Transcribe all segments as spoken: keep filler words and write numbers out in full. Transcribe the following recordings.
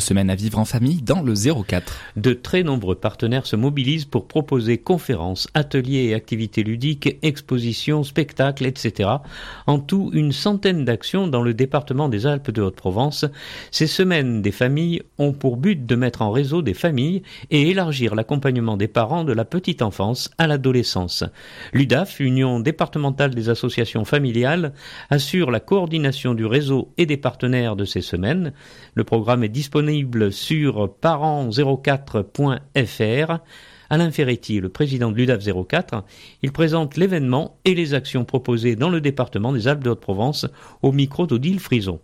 semaine à vivre en famille dans le zéro quatre. De très nombreux partenaires se mobilisent pour proposer conférences, ateliers et activités ludiques, expositions, spectacles, et cetera. En tout, une centaine d'actions dans le département des Alpes de Haute-Provence. Ces semaines des familles ont pour but de mettre en réseau des familles et élargir l'accompagnement des parents de la petite enfance à l'adolescence. L'U D A F, Union départementale des associations familiales, assure la coordination du réseau et des partenaires de ces semaines. Le programme est disponible sur parents zéro quatre point f r. Alain Ferretti, le président de l'U D A F zéro quatre, il présente l'événement et les actions proposées dans le département des Alpes de Haute-Provence au micro d'Odile Frison.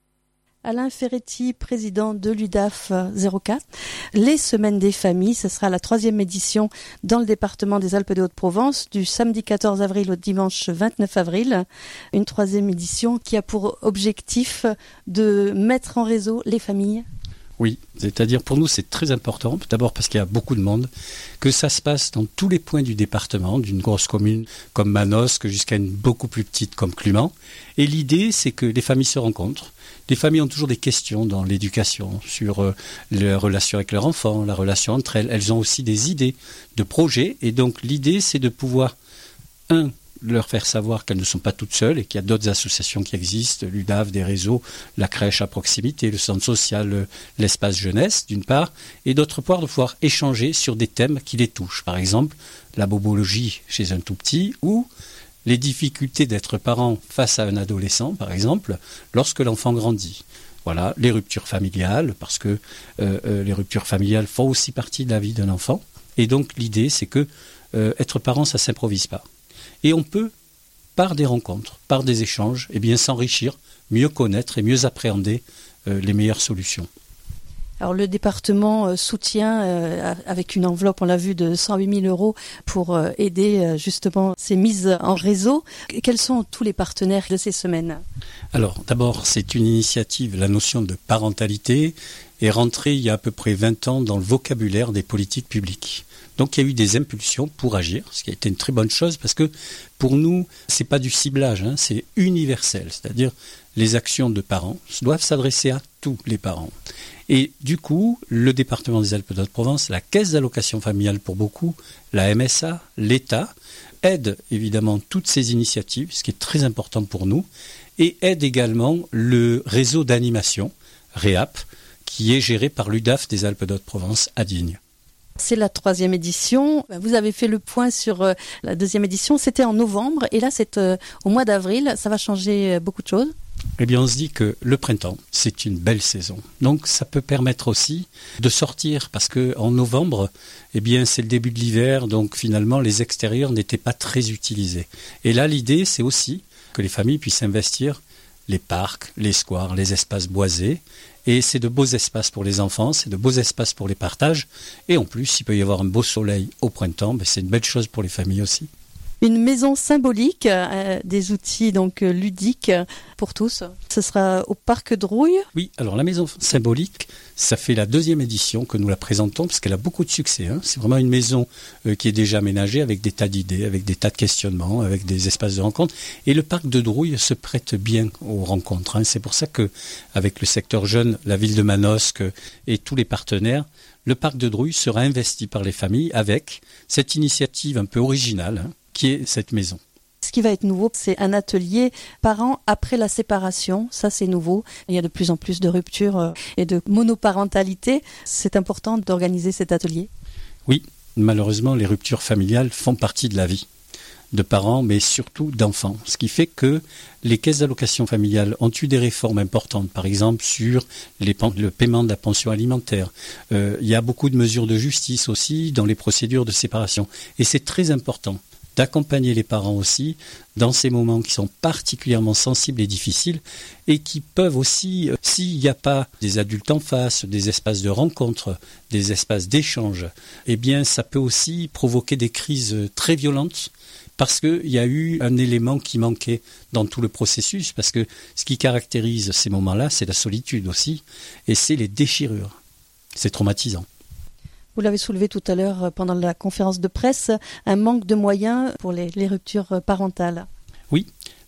Alain Ferretti, président de l'U D A F zéro quatre. Les Semaines des familles, ce sera la troisième édition dans le département des Alpes de Haute-Provence, du samedi quatorze avril au dimanche vingt-neuf avril. Une troisième édition qui a pour objectif de mettre en réseau les familles. Oui, c'est-à-dire pour nous c'est très important, d'abord parce qu'il y a beaucoup de monde, que ça se passe dans tous les points du département, d'une grosse commune comme Manosque jusqu'à une beaucoup plus petite comme Clumant. Et l'idée c'est que les familles se rencontrent. Les familles ont toujours des questions dans l'éducation, sur euh, les relations avec leurs enfants, la relation entre elles. Elles ont aussi des idées de projets et donc l'idée c'est de pouvoir, un, leur faire savoir qu'elles ne sont pas toutes seules et qu'il y a d'autres associations qui existent, l'U D A F, des réseaux, la crèche à proximité, le centre social, l'espace jeunesse d'une part, et d'autre part de pouvoir échanger sur des thèmes qui les touchent. Par exemple, la bobologie chez un tout petit ou les difficultés d'être parent face à un adolescent, par exemple, lorsque l'enfant grandit. Voilà, les ruptures familiales, parce que euh, euh, les ruptures familiales font aussi partie de la vie d'un enfant. Et donc l'idée, c'est que euh, être parent, ça ne s'improvise pas. Et on peut, par des rencontres, par des échanges, eh bien, s'enrichir, mieux connaître et mieux appréhender euh, les meilleures solutions. Alors le département euh, soutient euh, avec une enveloppe, on l'a vu, de cent huit mille euros pour euh, aider euh, justement ces mises en réseau. Quels sont tous les partenaires de ces semaines ? Alors d'abord, c'est une initiative, la notion de parentalité est rentrée il y a à peu près vingt ans dans le vocabulaire des politiques publiques. Donc il y a eu des impulsions pour agir, ce qui a été une très bonne chose parce que pour nous, c'est pas du ciblage, hein, c'est universel. C'est-à-dire les actions de parents doivent s'adresser à tous les parents. Et du coup, le département des Alpes de Haute-Provence, la caisse d'allocation familiale pour beaucoup, la M S A, l'État, aide évidemment toutes ces initiatives, ce qui est très important pour nous, et aide également le réseau d'animation, REAP, qui est géré par l'U D A F des Alpes de Haute-Provence à Digne. C'est la troisième édition. Vous avez fait le point sur euh, la deuxième édition. C'était en novembre et là, c'est euh, au mois d'avril. Ça va changer euh, beaucoup de choses. Eh bien, on se dit que le printemps, c'est une belle saison. Donc, ça peut permettre aussi de sortir parce que en novembre, eh bien, c'est le début de l'hiver. Donc, finalement, les extérieurs n'étaient pas très utilisés. Et là, l'idée, c'est aussi que les familles puissent investir les parcs, les squares, les espaces boisés. Et c'est de beaux espaces pour les enfants, c'est de beaux espaces pour les partages. Et en plus, il peut y avoir un beau soleil au printemps, ben c'est une belle chose pour les familles aussi. Une maison symbolique, euh, des outils donc euh, ludiques pour tous. Ce sera au Parc Drouille. Oui, alors la maison symbolique, ça fait la deuxième édition que nous la présentons parce qu'elle a beaucoup de succès. Hein. C'est vraiment une maison euh, qui est déjà aménagée avec des tas d'idées, avec des tas de questionnements, avec des espaces de rencontre. Et le Parc de Drouille se prête bien aux rencontres. Hein. C'est pour ça que, avec le secteur jeune, la ville de Manosque et tous les partenaires, le Parc de Drouille sera investi par les familles avec cette initiative un peu originale, hein, qui est cette maison. Ce qui va être nouveau, c'est un atelier parents après la séparation. Ça, c'est nouveau. Il y a de plus en plus de ruptures et de monoparentalité. C'est important d'organiser cet atelier. Oui, malheureusement, les ruptures familiales font partie de la vie de parents, mais surtout d'enfants. Ce qui fait que les caisses d'allocation familiale ont eu des réformes importantes, par exemple sur les, le paiement de la pension alimentaire. Euh, il y a beaucoup de mesures de justice aussi dans les procédures de séparation. Et c'est très important d'accompagner les parents aussi dans ces moments qui sont particulièrement sensibles et difficiles et qui peuvent aussi, s'il n'y a pas des adultes en face, des espaces de rencontre, des espaces d'échange, eh bien ça peut aussi provoquer des crises très violentes parce qu'il y a eu un élément qui manquait dans tout le processus, parce que ce qui caractérise ces moments-là, c'est la solitude aussi, et c'est les déchirures. C'est traumatisant. Vous l'avez soulevé tout à l'heure pendant la conférence de presse, un manque de moyens pour les, les ruptures parentales. Oui,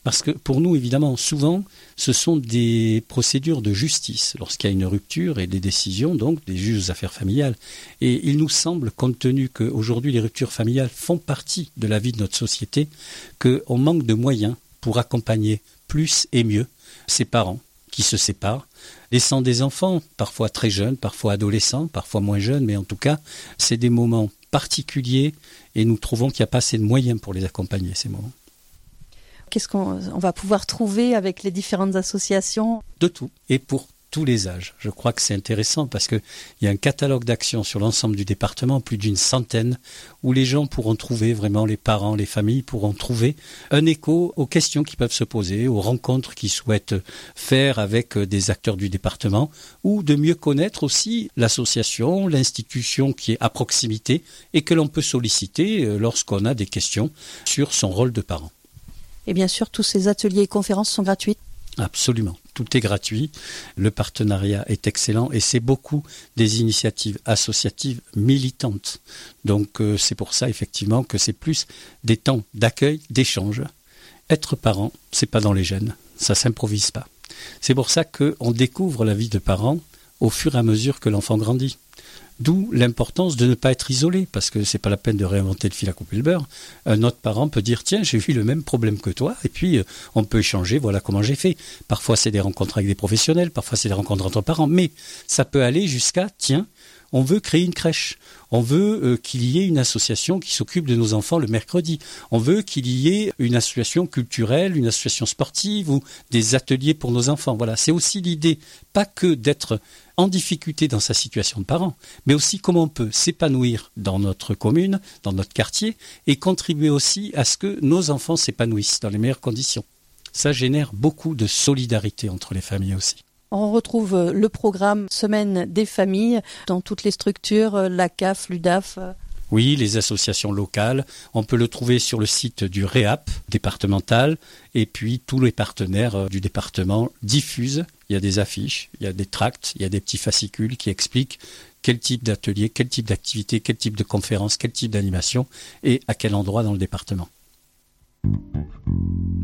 Parce que pour nous, évidemment, souvent, ce sont des procédures de justice lorsqu'il y a une rupture et des décisions, donc, des juges aux affaires familiales. Et il nous semble, compte tenu qu'aujourd'hui les ruptures familiales font partie de la vie de notre société, qu'on manque de moyens pour accompagner plus et mieux ces parents qui se séparent, laissant des enfants, parfois très jeunes, parfois adolescents, parfois moins jeunes, mais en tout cas, c'est des moments particuliers et nous trouvons qu'il n'y a pas assez de moyens pour les accompagner, ces moments. Qu'est-ce qu'on on va pouvoir trouver avec les différentes associations ? De tout, et pour tous les âges. Je crois que c'est intéressant parce qu'il y a un catalogue d'actions sur l'ensemble du département, plus d'une centaine, où les gens pourront trouver, vraiment les parents, les familles pourront trouver un écho aux questions qui peuvent se poser, aux rencontres qu'ils souhaitent faire avec des acteurs du département, ou de mieux connaître aussi l'association, l'institution qui est à proximité et que l'on peut solliciter lorsqu'on a des questions sur son rôle de parent. Et bien sûr, tous ces ateliers et conférences sont gratuits. Absolument. Tout est gratuit. Le partenariat est excellent et c'est beaucoup des initiatives associatives militantes. Donc euh, c'est pour ça effectivement que c'est plus des temps d'accueil, d'échange. Être parent, c'est pas dans les gènes. Ça s'improvise pas. C'est pour ça qu'on découvre la vie de parent au fur et à mesure que l'enfant grandit. D'où l'importance de ne pas être isolé, parce que c'est pas la peine de réinventer le fil à couper le beurre. Un autre parent peut dire, tiens, j'ai eu le même problème que toi, et puis euh, on peut échanger, voilà comment j'ai fait. Parfois c'est des rencontres avec des professionnels, parfois c'est des rencontres entre parents, mais ça peut aller jusqu'à, tiens, on veut créer une crèche, on veut euh, qu'il y ait une association qui s'occupe de nos enfants le mercredi, on veut qu'il y ait une association culturelle, une association sportive ou des ateliers pour nos enfants. Voilà, c'est aussi l'idée, pas que d'être en difficulté dans sa situation de parent, mais aussi comment on peut s'épanouir dans notre commune, dans notre quartier, et contribuer aussi à ce que nos enfants s'épanouissent dans les meilleures conditions. Ça génère beaucoup de solidarité entre les familles aussi. On retrouve le programme Semaine des familles dans toutes les structures, la C A F, l'U D A F. Oui, les associations locales. On peut le trouver sur le site du REAP départemental et puis tous les partenaires du département diffusent. Il y a des affiches, il y a des tracts, il y a des petits fascicules qui expliquent quel type d'atelier, quel type d'activité, quel type de conférence, quel type d'animation et à quel endroit dans le département.